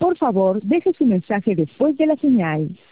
Por favor, deje su mensaje después de la señal.